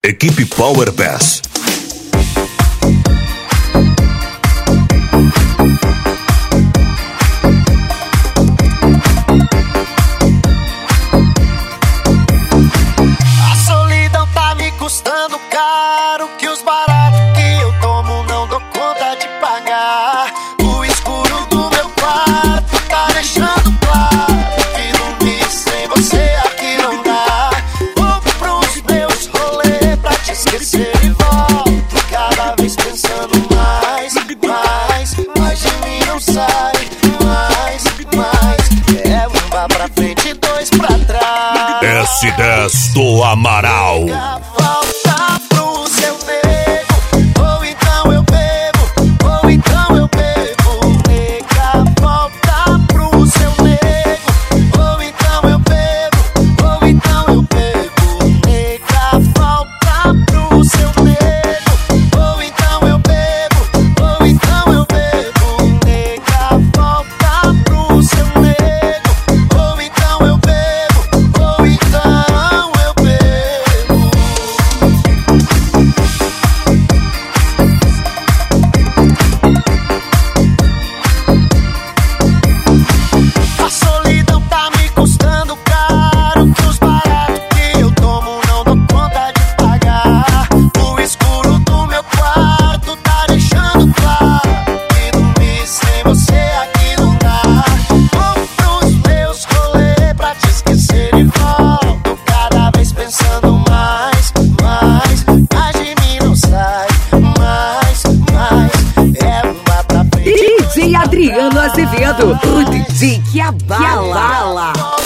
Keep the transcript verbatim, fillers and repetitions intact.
Equipe Power Pass. A solidão tá me custando caro, que os baratos que eu tomo não dou conta de pagar. O escuro do meu quarto tá deixando claro que dormir sem você aqui não dá. Vou pros meus rolês pra te esquecer e volto cada vez pensando mais, mais, mais de mim não sai, mais, mais. É um vá pra frente e dois pra trás. S dez do Amaral. Volta pro seu nego, ou então eu bebo, ou então eu bebo. Nega, volta pro seu nego, ou então eu bebo, ou então eu bebo. Nega, volta pro seu nego, ou então eu bebo, ou então eu bebo. Nega, volta pro seu nego, ou então eu bebo, ou então eu bebo. A solidão tá me custando caro, que os baratos que eu tomo não dou conta de pagar. O escuro do meu quarto tá deixando claro que dormir sem você aqui não dá. Vou pros meus rolês pra te esquecer e volto cada vez pensando mais, mais, mais de mim não sai, mais, mais. É uma pra frente. D J Adriano Azevedo, o D J que abala.